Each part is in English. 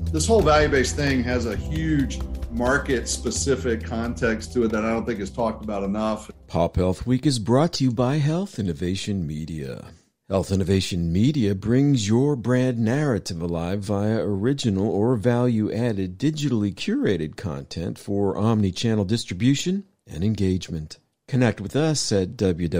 This whole value-based thing has a huge market-specific context to it that I don't think is talked about enough. Pop Health Week is brought to you by Health Innovation Media. Health Innovation Media brings your brand narrative alive via original or value-added digitally curated content for omni-channel distribution and engagement. Connect with us at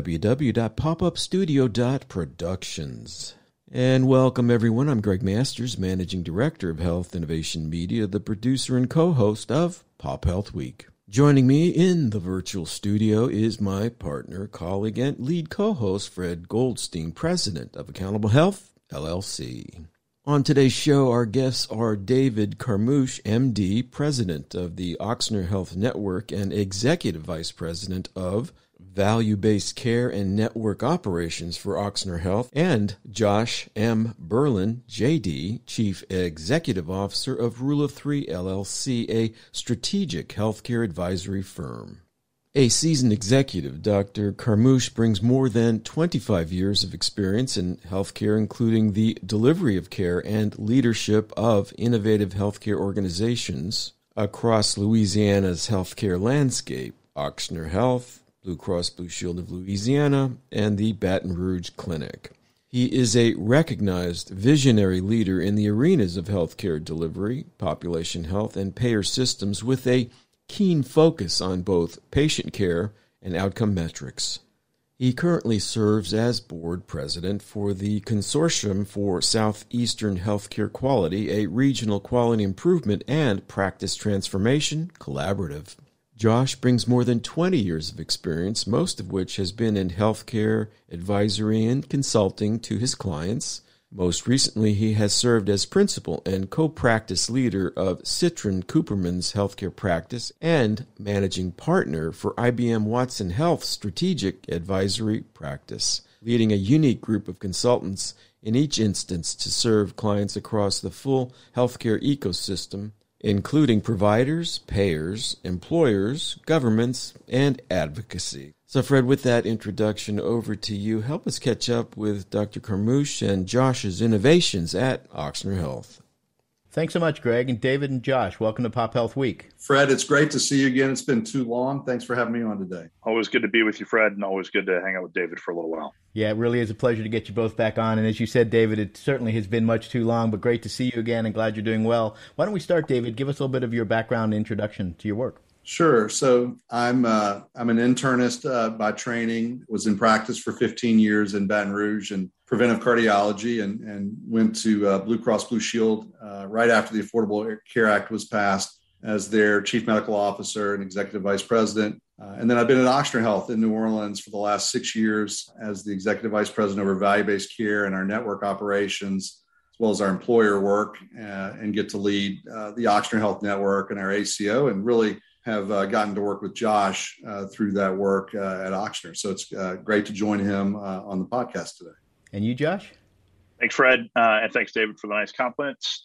www.popupstudio.productions. And welcome, everyone. I'm Greg Masters, Managing Director of Health Innovation Media, the producer and co-host of Pop Health Week. Joining me in the virtual studio is my partner, colleague, and lead co-host, Fred Goldstein, President of Accountable Health, LLC. On today's show, our guests are David Carmouche, MD, President of the Ochsner Health Network and Executive Vice President of Value-Based Care and Network Operations for Ochsner Health, and Josh M. Berlin, JD, Chief Executive Officer of Rule of Three LLC, a strategic healthcare advisory firm. A seasoned executive, Dr. Carmouche brings more than 25 years of experience in healthcare, including the delivery of care and leadership of innovative healthcare organizations across Louisiana's healthcare landscape, Ochsner Health, Blue Cross Blue Shield of Louisiana, and the Baton Rouge Clinic. He is a recognized visionary leader in the arenas of healthcare delivery, population health, and payer systems with a keen focus on both patient care and outcome metrics. He currently serves as board president for the Consortium for Southeastern Healthcare Quality, a regional quality improvement and practice transformation collaborative. Josh brings more than 20 years of experience, most of which has been in healthcare advisory and consulting to his clients. Most recently, he has served as principal and co-practice leader of Citron Cooperman's healthcare practice and managing partner for IBM Watson Health's strategic advisory practice, leading a unique group of consultants in each instance to serve clients across the full healthcare ecosystem, including providers, payers, employers, governments, and advocacy. So, Fred, with that introduction, over to you. Help us catch up with Dr. Carmouche and Josh's innovations at Ochsner Health. Thanks so much, Greg. And David and Josh, welcome to Pop Health Week. Fred, it's great to see you again. It's been too long. Thanks for having me on today. Always good to be with you, Fred, and always good to hang out with David for a little while. Yeah, it really is a pleasure to get you both back on. And as you said, David, it certainly has been much too long, but great to see you again and glad you're doing well. Why don't we start, David? Give us a little bit of your background and introduction to your work. Sure. So I'm an internist by training, was in practice for 15 years in Baton Rouge and preventive cardiology and went to Blue Cross Blue Shield right after the Affordable Care Act was passed as their chief medical officer and executive vice president. And then I've been at Ochsner Health in New Orleans for the last 6 years as the executive vice president over value-based care and our network operations, as well as our employer work, and get to lead the Ochsner Health Network and our ACO, and really have gotten to work with Josh through that work at Ochsner. So it's great to join him on the podcast today. And you, Josh? Thanks, Fred. And thanks, David, for the nice compliments.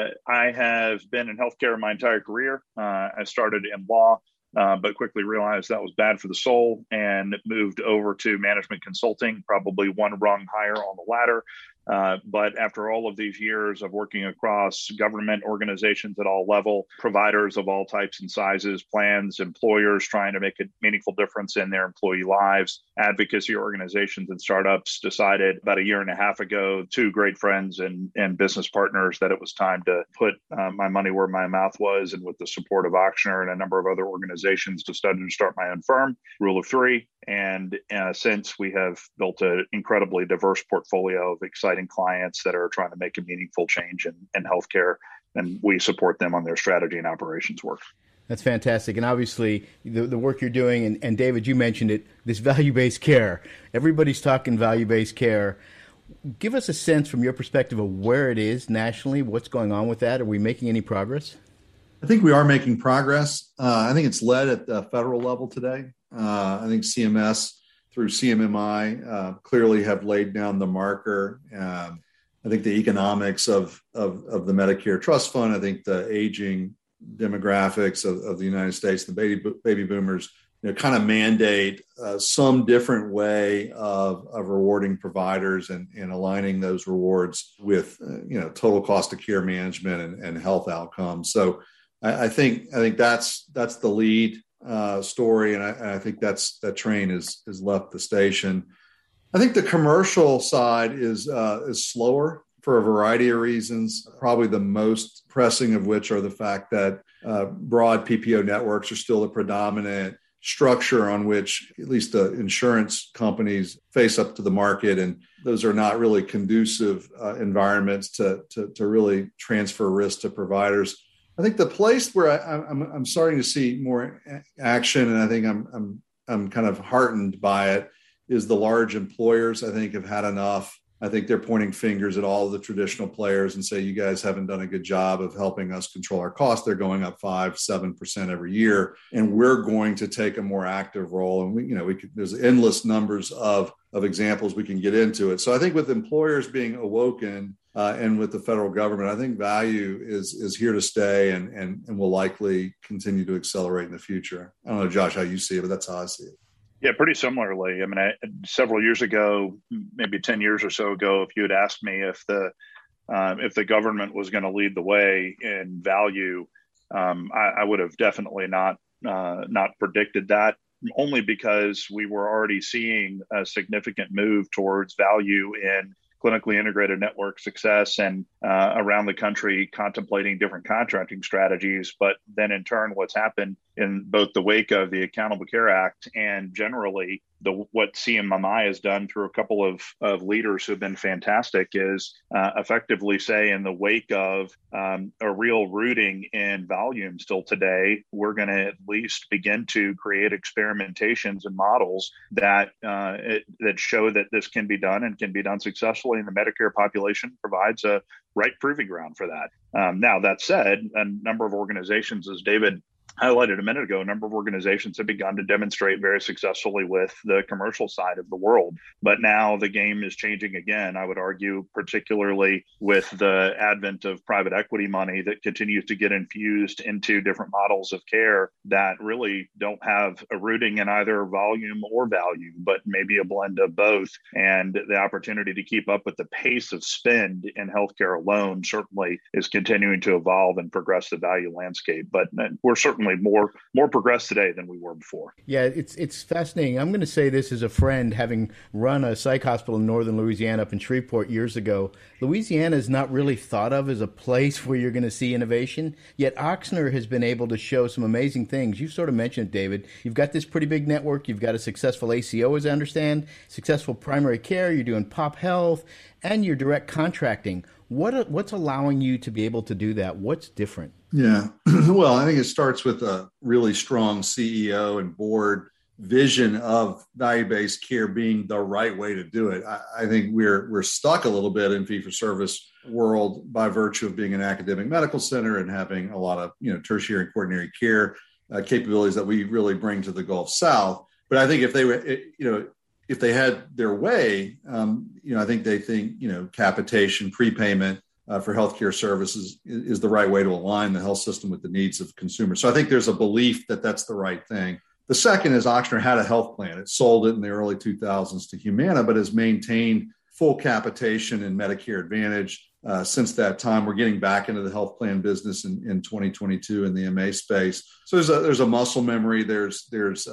I have been in healthcare my entire career. I started in law, but quickly realized that was bad for the soul and moved over to management consulting, probably one rung higher on the ladder. But after all of these years of working across government organizations at all level, providers of all types and sizes, plans, employers trying to make a meaningful difference in their employee lives, advocacy organizations and startups, decided about a year and a half ago, two great friends and business partners, that it was time to put my money where my mouth was, and with the support of Ochsner and a number of other organizations, decided to start my own firm, Rule of Three. And since we have built an incredibly diverse portfolio of exciting clients that are trying to make a meaningful change in healthcare, and we support them on their strategy and operations work. That's fantastic. And obviously, the work you're doing, and David, you mentioned it, this value-based care. Everybody's talking value-based care. Give us a sense from your perspective of where it is nationally, what's going on with that. Are we making any progress? I think we are making progress. I think it's led at the federal level today. I think CMS through CMMI clearly have laid down the marker. I think the economics of the Medicare Trust Fund, I think the aging demographics of the United States, the baby boomers kind of mandate some different way of rewarding providers and aligning those rewards with, total cost of care management and health outcomes. So I think that's the lead story. And I think that train has left the station. I think the commercial side is slower for a variety of reasons, probably the most pressing of which are the fact that broad PPO networks are still the predominant structure on which at least the insurance companies face up to the market. And those are not really conducive environments to really transfer risk to providers. I think the place where I'm starting to see more action, and I think I'm kind of heartened by it, is the large employers, I think, have had enough. I think they're pointing fingers at all of the traditional players and say, you guys haven't done a good job of helping us control our costs. They're going up 5-7% every year. And we're going to take a more active role. And there's endless numbers of examples we can get into it. So I think with employers being awoken and with the federal government, I think value is here to stay and will likely continue to accelerate in the future. I don't know, Josh, how you see it, but that's how I see it. Yeah, pretty similarly. I mean, several years ago, maybe 10 years or so ago, if you had asked me if the government was going to lead the way in value, I would have definitely not predicted that, only because we were already seeing a significant move towards value in clinically integrated network success and around the country contemplating different contracting strategies. But then in turn, what's happened in both the wake of the Accountable Care Act and generally what CMMI has done through a couple of leaders who've been fantastic is effectively say in the wake of a real rooting in volume still today, we're going to at least begin to create experimentations and models that show that this can be done and can be done successfully. And the Medicare population provides a right proving ground for that. Now, that said, a number of organizations, as David highlighted a minute ago, a number of organizations have begun to demonstrate very successfully with the commercial side of the world. But now the game is changing again, I would argue, particularly with the advent of private equity money that continues to get infused into different models of care that really don't have a rooting in either volume or value, but maybe a blend of both. And the opportunity to keep up with the pace of spend in healthcare alone certainly is continuing to evolve and progress the value landscape. But we're certainly more progressed today than we were before. Yeah, it's fascinating. I'm going to say this as a friend, having run a psych hospital in northern Louisiana up in Shreveport years ago. Louisiana is not really thought of as a place where you're going to see innovation, yet Ochsner has been able to show some amazing things. You sort of mentioned it, David. You've got this pretty big network. You've got a successful ACO, as I understand, successful primary care. You're doing pop health, and you're direct contracting. What's allowing you to be able to do that? What's different? Yeah, well, I think it starts with a really strong CEO and board vision of value-based care being the right way to do it. I think we're stuck a little bit in fee-for-service world by virtue of being an academic medical center and having a lot of tertiary and quaternary care capabilities that we really bring to the Gulf South. But I think if they were, if they had their way, I think they think capitation, prepayment for healthcare services is the right way to align the health system with the needs of consumers. So I think there's a belief that that's the right thing. The second is Ochsner had a health plan. It sold it in the early 2000s to Humana, but has maintained full capitation in Medicare Advantage. Since that time, we're getting back into the health plan business in 2022 in the MA space. So there's a muscle memory. There's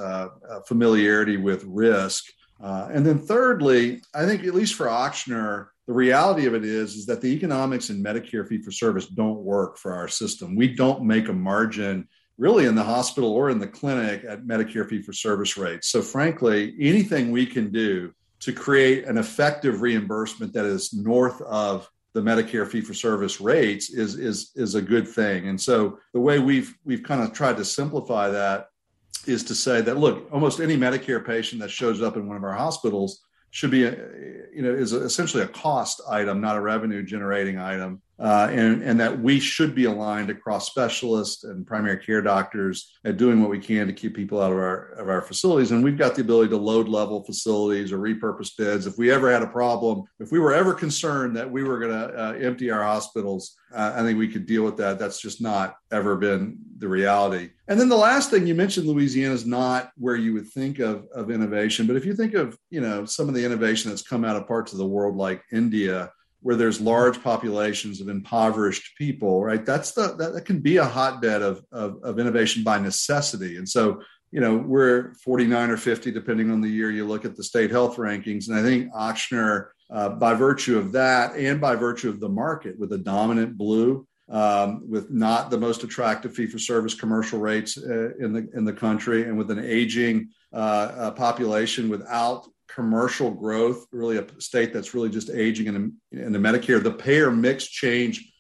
familiarity with risk. And then thirdly, I think at least for Ochsner, the reality of it is that the economics in Medicare fee-for-service don't work for our system. We don't make a margin really in the hospital or in the clinic at Medicare fee-for-service rates. So frankly, anything we can do to create an effective reimbursement that is north of the Medicare fee-for-service rates is a good thing. And so the way we've kind of tried to simplify that is to say that, look, almost any Medicare patient that shows up in one of our hospitals should be, is essentially a cost item, not a revenue generating item. and that we should be aligned across specialists and primary care doctors at doing what we can to keep people out of our facilities. And we've got the ability to load level facilities or repurpose beds. If we ever had a problem, if we were ever concerned that we were going to empty our hospitals, I think we could deal with that. That's just not ever been the reality. And then the last thing you mentioned, Louisiana is not where you would think of innovation. But if you think of, some of the innovation that's come out of parts of the world like India, where there's large populations of impoverished people, right? That can be a hotbed of innovation by necessity. And so, we're 49 or 50, depending on the year you look at the state health rankings. And I think Ochsner, by virtue of that and by virtue of the market with a dominant blue, with not the most attractive fee-for-service commercial rates in the country, and with an aging population without commercial growth, really a state that's really just aging in the Medicare, the payer mix change,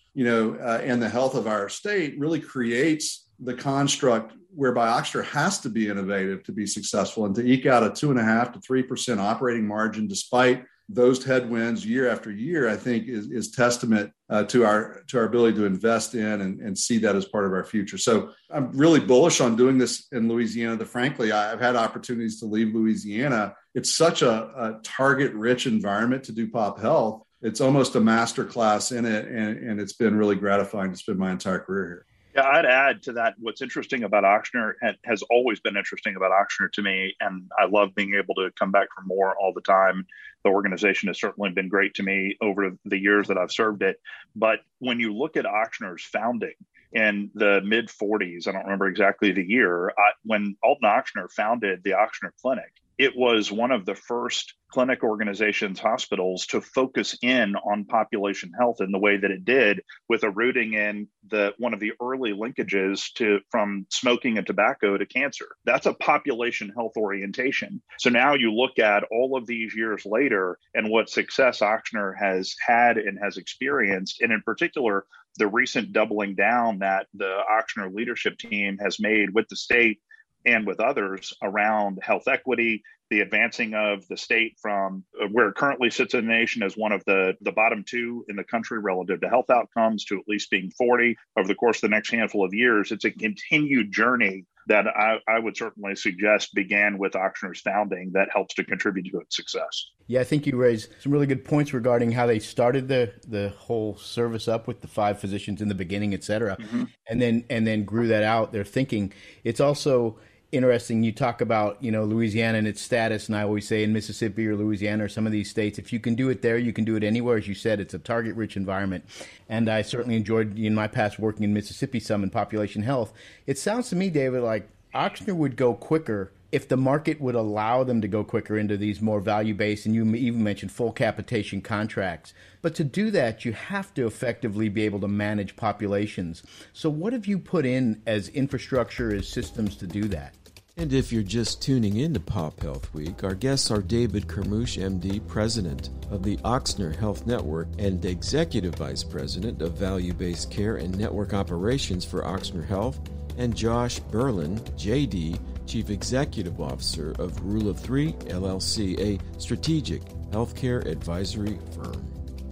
and the health of our state really creates the construct whereby Ochsner has to be innovative to be successful and to eke out a 2.5% to 3% operating margin despite those headwinds year after year, I think is testament to our ability to invest in and see that as part of our future. So I'm really bullish on doing this in Louisiana. Frankly, I've had opportunities to leave Louisiana. It's such a target-rich environment to do pop health. It's almost a master class in it, and it's been really gratifying to spend my entire career here. Yeah, I'd add to that. What's interesting about Ochsner has always been interesting about Ochsner to me, and I love being able to come back for more all the time. The organization has certainly been great to me over the years that I've served it. But when you look at Ochsner's founding in the mid 40s, I don't remember exactly the year, when Alton Ochsner founded the Ochsner Clinic, it was one of the first clinic organizations, hospitals, to focus in on population health in the way that it did, with a rooting in one of the early linkages from smoking and tobacco to cancer. That's a population health orientation. So now you look at all of these years later and what success Ochsner has had and has experienced, and in particular, the recent doubling down that the Ochsner leadership team has made with the state and with others around health equity, the advancing of the state from where it currently sits in the nation as one of the bottom two in the country relative to health outcomes to at least being 40 over the course of the next handful of years. It's a continued journey that I would certainly suggest began with Ochsner's founding that helps to contribute to its success. Yeah, I think you raised some really good points regarding how they started the whole service up with the 5 physicians in the beginning, et cetera, and then grew that out. Their thinking. It's also interesting. You talk about, Louisiana and its status, and I always say in Mississippi or Louisiana or some of these states, if you can do it there, you can do it anywhere. As you said, it's a target-rich environment. And I certainly enjoyed, in my past, working in Mississippi some in population health. It sounds to me, David, like Ochsner would go quicker if the market would allow them to go quicker into these more value-based, and you even mentioned full capitation contracts. But to do that, you have to effectively be able to manage populations. So what have you put in as infrastructure, as systems to do that? And if you're just tuning in to Pop Health Week, our guests are David Kermusch, MD, President of the Ochsner Health Network and Executive Vice President of Value-Based Care and Network Operations for Ochsner Health, and Josh Berlin, JD, Chief Executive Officer of Rule of Three, LLC, a strategic healthcare advisory firm.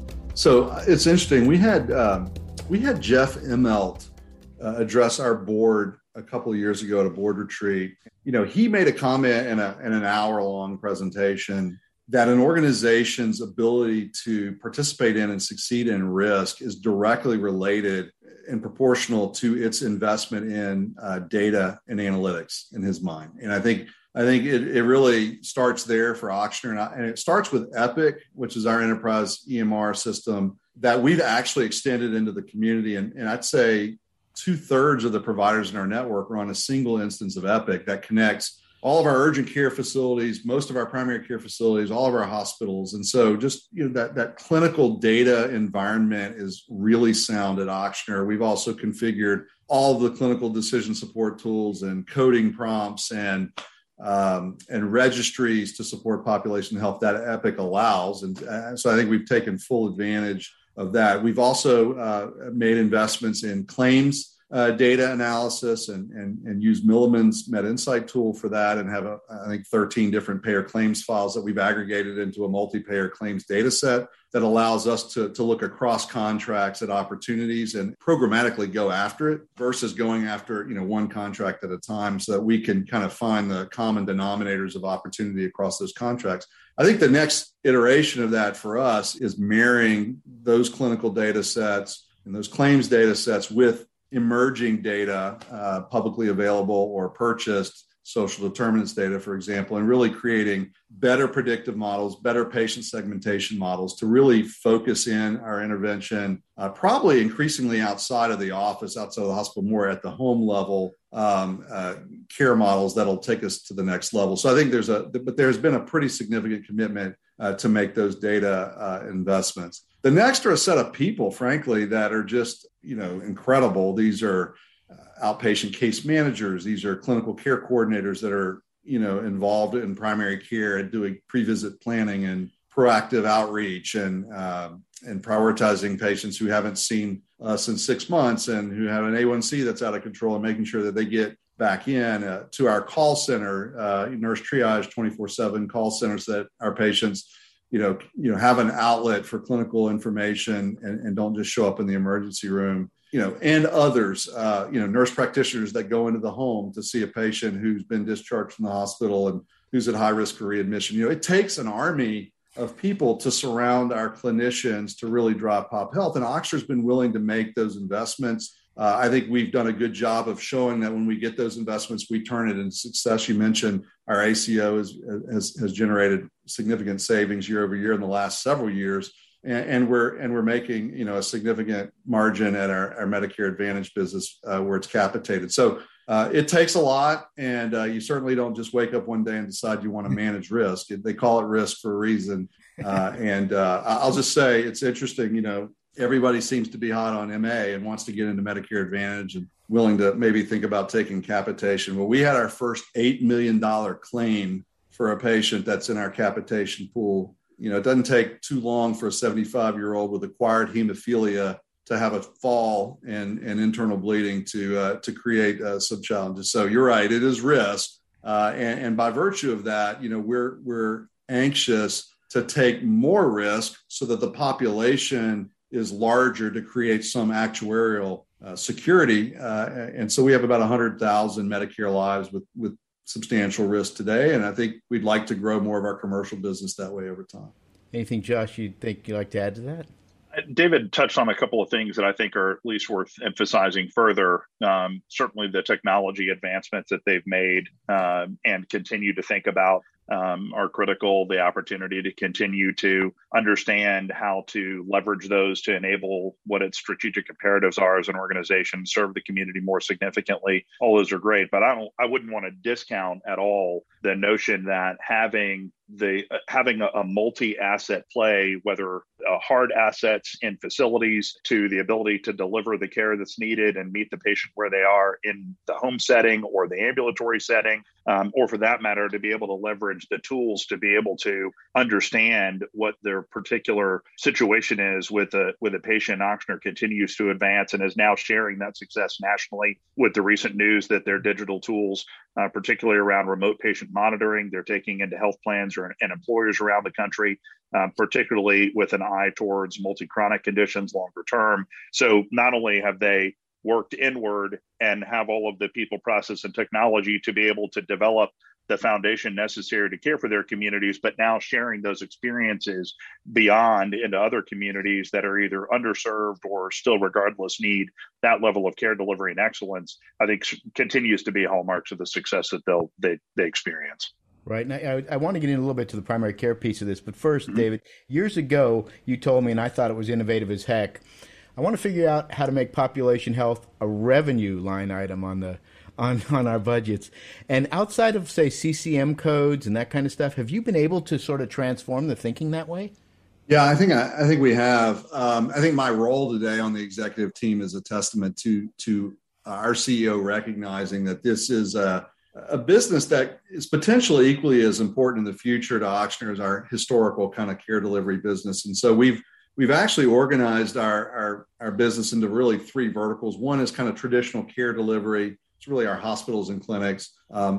So it's interesting. We had Jeff Immelt address our board a couple of years ago at a board retreat. He made a comment in an hour-long presentation that an organization's ability to participate in and succeed in risk is directly related and proportional to its investment in data and analytics in his mind. And I think it really starts there for Ochsner, and it starts with Epic, which is our enterprise EMR system that we've actually extended into the community. And I'd say 2/3 of the providers in our network are on a single instance of Epic that connects all of our urgent care facilities, most of our primary care facilities, all of our hospitals. And so just, that clinical data environment is really sound at Ochsner. We've also configured all of the clinical decision support tools and coding prompts and registries to support population health that Epic allows. And so I think we've taken full advantage of that. We've also made investments in claims data analysis and use Milliman's MedInsight tool for that, and have, I think, 13 different payer claims files that we've aggregated into a multi-payer claims data set that allows us to look across contracts at opportunities and programmatically go after it versus going after, one contract at a time, so that we can kind of find the common denominators of opportunity across those contracts. I think the next iteration of that for us is marrying those clinical data sets and those claims data sets with emerging data, publicly available or purchased social determinants data, for example, and really creating better predictive models, better patient segmentation models to really focus in our intervention, probably increasingly outside of the office, outside of the hospital, more at the home level, care models that'll take us to the next level. So I think there's been a pretty significant commitment to make those data investments. The next are a set of people, frankly, that are just, incredible. These are outpatient case managers. These are clinical care coordinators that are, involved in primary care and doing pre-visit planning and proactive outreach and prioritizing patients who haven't seen us in 6 months and who have an A1C that's out of control, and making sure that they get back in to our call center, nurse triage 24/7 call centers, that our patients, have an outlet for clinical information and don't just show up in the emergency room, and others, nurse practitioners that go into the home to see a patient who's been discharged from the hospital and who's at high risk for readmission. It takes an army of people to surround our clinicians to really drive pop health. And Ochsner's been willing to make those investments. I think we've done a good job of showing that when we get those investments, we turn it into success. You mentioned our ACO has generated significant savings year over year in the last several years. And we're making, a significant margin at our Medicare Advantage business where it's capitated. So it takes a lot, and you certainly don't just wake up one day and decide you want to manage risk. They call it risk for a reason. And I'll just say it's interesting, everybody seems to be hot on MA and wants to get into Medicare Advantage and willing to maybe think about taking capitation. Well, we had our first $8 million claim for a patient that's in our capitation pool. It doesn't take too long for a 75-year-old with acquired hemophilia to have a fall and internal bleeding to create some challenges. So you're right, it is risk. And by virtue of that, we're anxious to take more risk so that the population is larger to create some actuarial security. And so we have about 100,000 Medicare lives with substantial risk today. And I think we'd like to grow more of our commercial business that way over time. Anything, Josh, you'd like to add to that? David touched on a couple of things that I think are at least worth emphasizing further. Certainly the technology advancements that they've made and continue to think about are critical. The opportunity to continue to understand how to leverage those to enable what its strategic imperatives are as an organization, serve the community more significantly. All those are great, but I wouldn't want to discount at all the notion that having a multi-asset play, whether hard assets in facilities to the ability to deliver the care that's needed and meet the patient where they are in the home setting or the ambulatory setting, or for that matter, to be able to leverage the tools to be able to understand what their particular situation is with a patient. Ochsner continues to advance and is now sharing that success nationally with the recent news that their digital tools, particularly around remote patient monitoring, they're taking into health plans and employers around the country, particularly with an eye towards multi-chronic conditions longer term. So not only have they worked inward and have all of the people, process, and technology to be able to develop the foundation necessary to care for their communities, but now sharing those experiences beyond into other communities that are either underserved or still regardless need that level of care delivery and excellence, I think continues to be hallmarks of the success that they experience. Right. Now, I want to get in a little bit to the primary care piece of this, but first, David, years ago, you told me, and I thought it was innovative as heck, I want to figure out how to make population health a revenue line item on our budgets. And outside of, say, CCM codes and that kind of stuff, have you been able to sort of transform the thinking that way? Yeah, I think we have. I think my role today on the executive team is a testament to our CEO recognizing that this is a business that is potentially equally as important in the future to Ochsner as our historical kind of care delivery business. And so we've we've actually organized our business into really three verticals. One is kind of traditional care delivery. It's really our hospitals and clinics.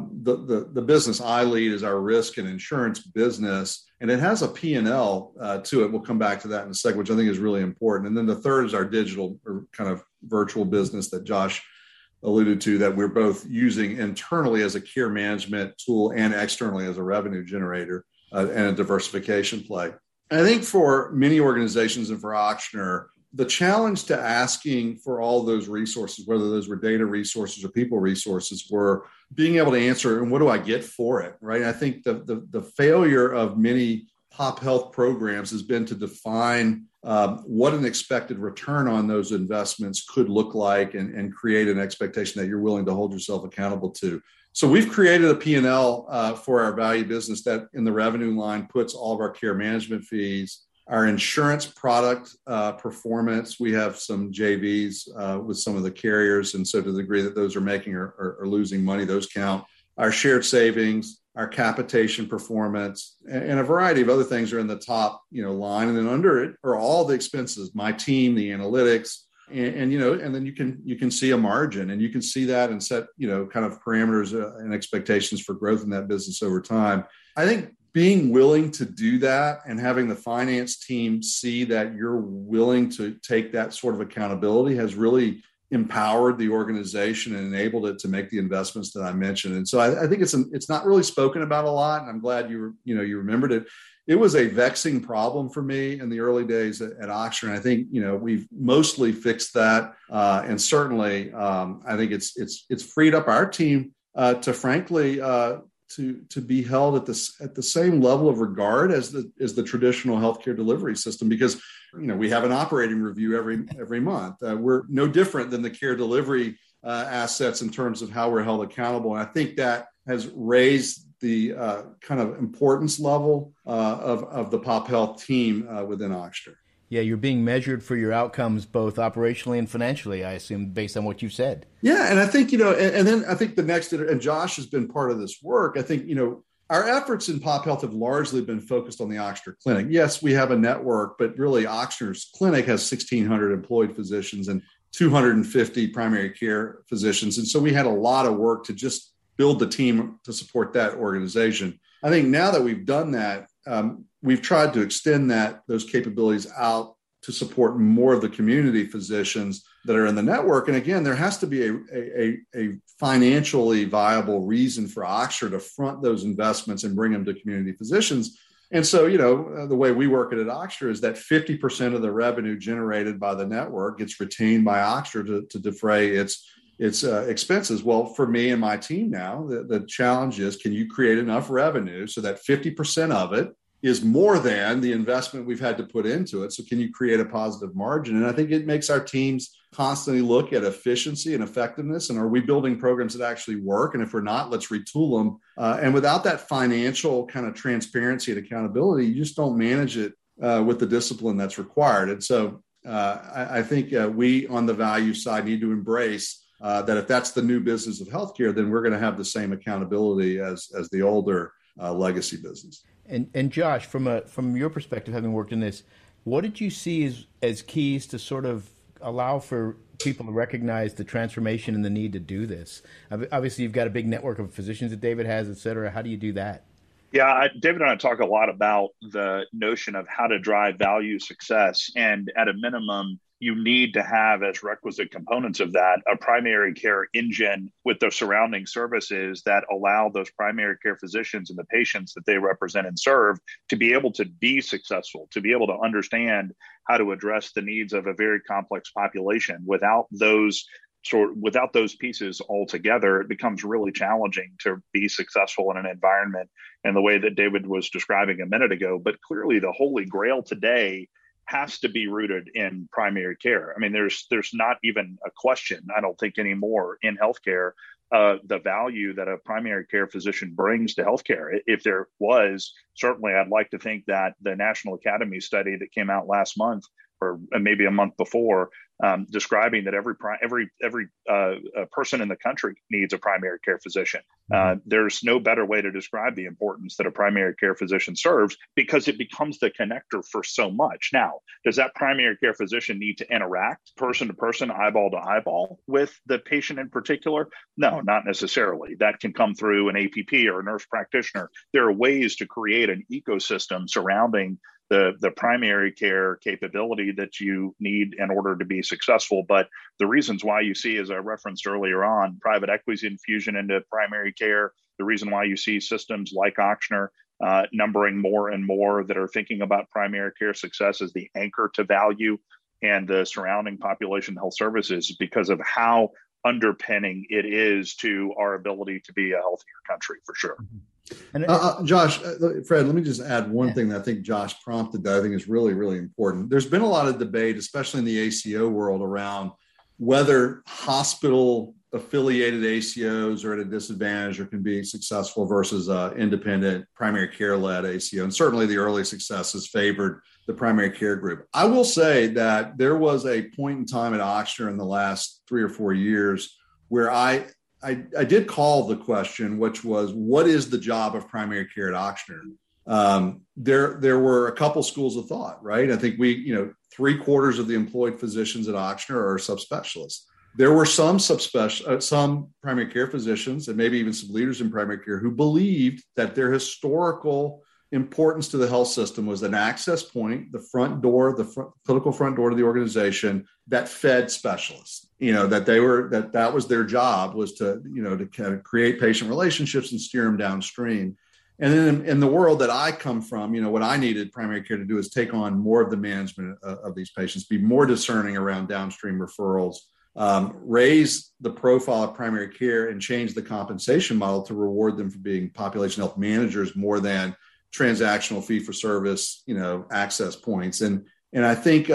The business I lead is our risk and insurance business, and it has a P&L to it. We'll come back to that in a second, which I think is really important. And then the third is our digital or kind of virtual business that Josh alluded to, that we're both using internally as a care management tool and externally as a revenue generator and a diversification play. And I think for many organizations and for Ochsner, the challenge to asking for all those resources, whether those were data resources or people resources, were being able to answer, and what do I get for it, right? I think the failure of many pop health programs has been to define what an expected return on those investments could look like and create an expectation that you're willing to hold yourself accountable to. So we've created a P&L for our value business that in the revenue line puts all of our care management fees, our insurance product performance. We have some JVs with some of the carriers. And so to the degree that those are making or losing money, those count. Our shared savings, our capitation performance, and a variety of other things are in the top line. And then under it are all the expenses, my team, the analytics, and then you can see a margin, and you can see that and set kind of parameters and expectations for growth in that business over time. I think being willing to do that and having the finance team see that you're willing to take that sort of accountability has really empowered the organization and enabled it to make the investments that I mentioned. And so I think it's not really spoken about a lot. And I'm glad you remembered it. It was a vexing problem for me in the early days at Ochsner. And I think, we've mostly fixed that. And certainly I think it's freed up our team to frankly, to be held at the same level of regard as the traditional healthcare delivery system, because we have an operating review every month. We're no different than the care delivery assets in terms of how we're held accountable, and I think that has raised the kind of importance level of the Pop Health team within Ochsner. Yeah, you're being measured for your outcomes both operationally and financially, I assume, based on what you've said. Yeah, and I think, and then I think the next, and Josh has been part of this work, I think, our efforts in Pop Health have largely been focused on the Ochsner Clinic. Yes, we have a network, but really Ochsner's clinic has 1,600 employed physicians and 250 primary care physicians. And so we had a lot of work to just build the team to support that organization. I think now that we've done that, we've tried to extend those capabilities out to support more of the community physicians that are in the network. And again, there has to be a financially viable reason for Ochsner to front those investments and bring them to community physicians. And so, the way we work it at Ochsner is that 50% of the revenue generated by the network gets retained by Ochsner to defray its expenses. Well, for me and my team now, the challenge is, can you create enough revenue so that 50% of it is more than the investment we've had to put into it? So can you create a positive margin? And I think it makes our teams constantly look at efficiency and effectiveness. And are we building programs that actually work? And if we're not, let's retool them. And without that financial kind of transparency and accountability, you just don't manage it with the discipline that's required. And so I think we on the value side need to embrace that if that's the new business of healthcare, then we're going to have the same accountability as the older legacy business. And Josh, from your perspective, having worked in this, what did you see as keys to sort of allow for people to recognize the transformation and the need to do this? Obviously, you've got a big network of physicians that David has, et cetera. How do you do that? Yeah, David and I talk a lot about the notion of how to drive value success. And at a minimum, you need to have as requisite components of that a primary care engine with the surrounding services that allow those primary care physicians and the patients that they represent and serve to be able to be successful, to be able to understand how to address the needs of a very complex population. Without those pieces altogether, it becomes really challenging to be successful in an environment in the way that David was describing a minute ago. But clearly the holy grail today has to be rooted in primary care. I mean, there's not even a question, I don't think anymore in healthcare, the value that a primary care physician brings to healthcare. If there was, certainly I'd like to think that the National Academy study that came out last month or maybe a month before, describing that every person in the country needs a primary care physician. There's no better way to describe the importance that a primary care physician serves, because it becomes the connector for so much. Now, does that primary care physician need to interact person to person, eyeball to eyeball with the patient in particular? No, not necessarily. That can come through an APP or a nurse practitioner. There are ways to create an ecosystem surrounding the primary care capability that you need in order to be successful. But the reasons why you see, as I referenced earlier on, private equity infusion into primary care, the reason why you see systems like Ochsner numbering more and more that are thinking about primary care success as the anchor to value and the surrounding population health services, because of how underpinning it is to our ability to be a healthier country, for sure. Josh, Fred, let me just add one thing that I think Josh prompted that I think is really, really important. There's been a lot of debate, especially in the ACO world, around whether hospital affiliated ACOs are at a disadvantage or can be successful versus independent primary care led ACO. And certainly the early successes favored the primary care group. I will say that there was a point in time at Ochsner in the last 3 or 4 years where I did call the question, which was, what is the job of primary care at Ochsner? There were a couple schools of thought, right? I think 3/4 of the employed physicians at Ochsner are subspecialists. There were some primary care physicians and maybe even some leaders in primary care who believed that their historical importance to the health system was an access point, the front door, clinical front door to the organization that fed specialists. That was their job, was to kind of create patient relationships and steer them downstream. And then in the world that I come from, what I needed primary care to do is take on more of the management of these patients, be more discerning around downstream referrals, raise the profile of primary care, and change the compensation model to reward them for being population health managers more than transactional fee for service, access points. And I think,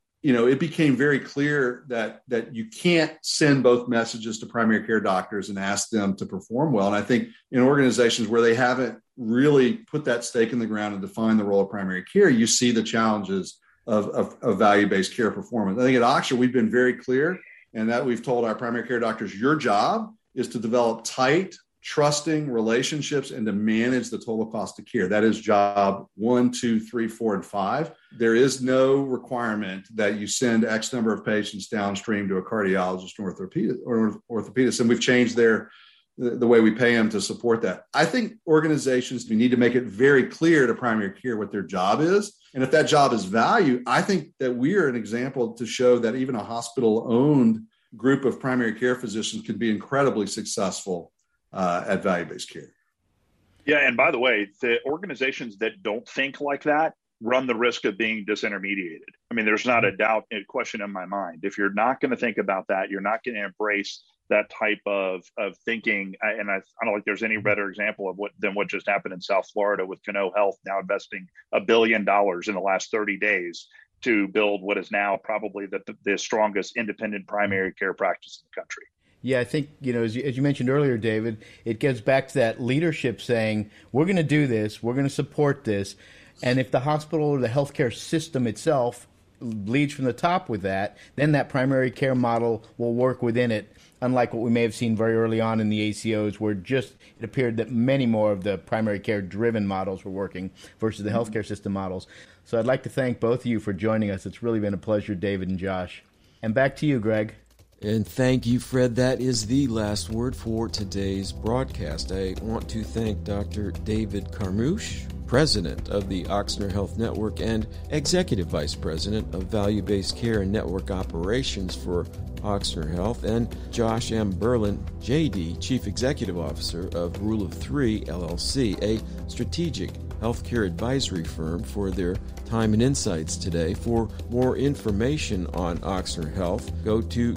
it became very clear that you can't send both messages to primary care doctors and ask them to perform well. And I think in organizations where they haven't really put that stake in the ground and defined the role of primary care, you see the challenges of value-based care performance. I think at Ochsner, we've been very clear, and that we've told our primary care doctors, your job is to develop tight, trusting relationships and to manage the total cost of care. That is job 1, 2, 3, 4, and 5. There is no requirement that you send X number of patients downstream to a cardiologist or orthopedist. And we've changed the way we pay them to support that. I think organizations, we need to make it very clear to primary care what their job is. And if that job is value, I think that we are an example to show that even a hospital-owned group of primary care physicians can be incredibly successful at value-based care. Yeah, and by the way, the organizations that don't think like that run the risk of being disintermediated. I mean, there's not a question in my mind. If you're not going to think about that, you're not going to embrace that type of thinking. And I don't think there's any better example than what just happened in South Florida with Cano Health now investing $1 billion in the last 30 days to build what is now probably the strongest independent primary care practice in the country. Yeah, I think, as you mentioned earlier, David, it gets back to that leadership saying, we're going to do this, we're going to support this. And if the hospital or the healthcare system itself leads from the top with that, then that primary care model will work within it, unlike what we may have seen very early on in the ACOs, where it appeared that many more of the primary care driven models were working versus the healthcare system models. So I'd like to thank both of you for joining us. It's really been a pleasure, David and Josh. And back to you, Greg. And thank you, Fred. That is the last word for today's broadcast. I want to thank Dr. David Carmouche, President of the Ochsner Health Network and Executive Vice President of Value-Based Care and Network Operations for Ochsner Health, and Josh M. Berlin, JD, Chief Executive Officer of Rule of 3, LLC, a strategic healthcare advisory firm, for their time and insights today. For more information on Ochsner Health, go to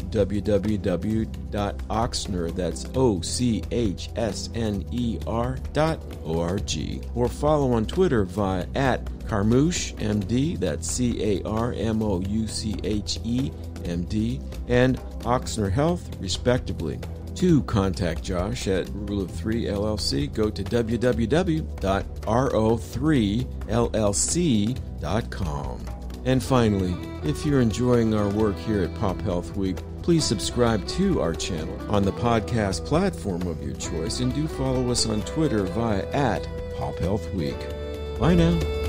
www.ochsner, that's OCHSNER.org, or follow on Twitter via @CarmoucheMD, that's CarmoucheMD, and Ochsner Health, respectively. To contact Josh at Rule of 3 LLC, go to www.ro3llc.com. And finally, if you're enjoying our work here at Pop Health Week, please subscribe to our channel on the podcast platform of your choice, and do follow us on Twitter via @PopHealthWeek. Bye now.